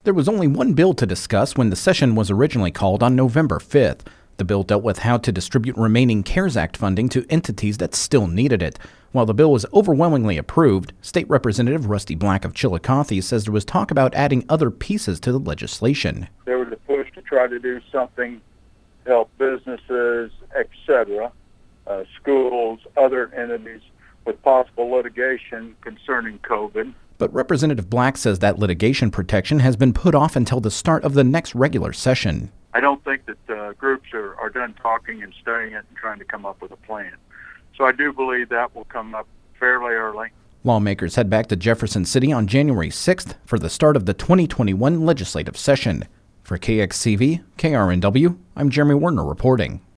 There was only one bill to discuss when the session was originally called on November 5th. The bill dealt with how to distribute remaining CARES Act funding to entities that still needed it. While the bill was overwhelmingly approved, State Representative Rusty Black of Chillicothe says there was talk about adding other pieces to the legislation. There was a push to try to do something to help businesses, etc., schools, other entities with possible litigation concerning COVID. But Representative Black says that litigation protection has been put off until the start of the next regular session. I don't think that groups are done talking and studying it and trying to come up with a plan. So I do believe that will come up fairly early. Lawmakers head back to Jefferson City on January 6th for the start of the 2021 legislative session. For KXCV, KRNW, I'm Jeremy Werner reporting.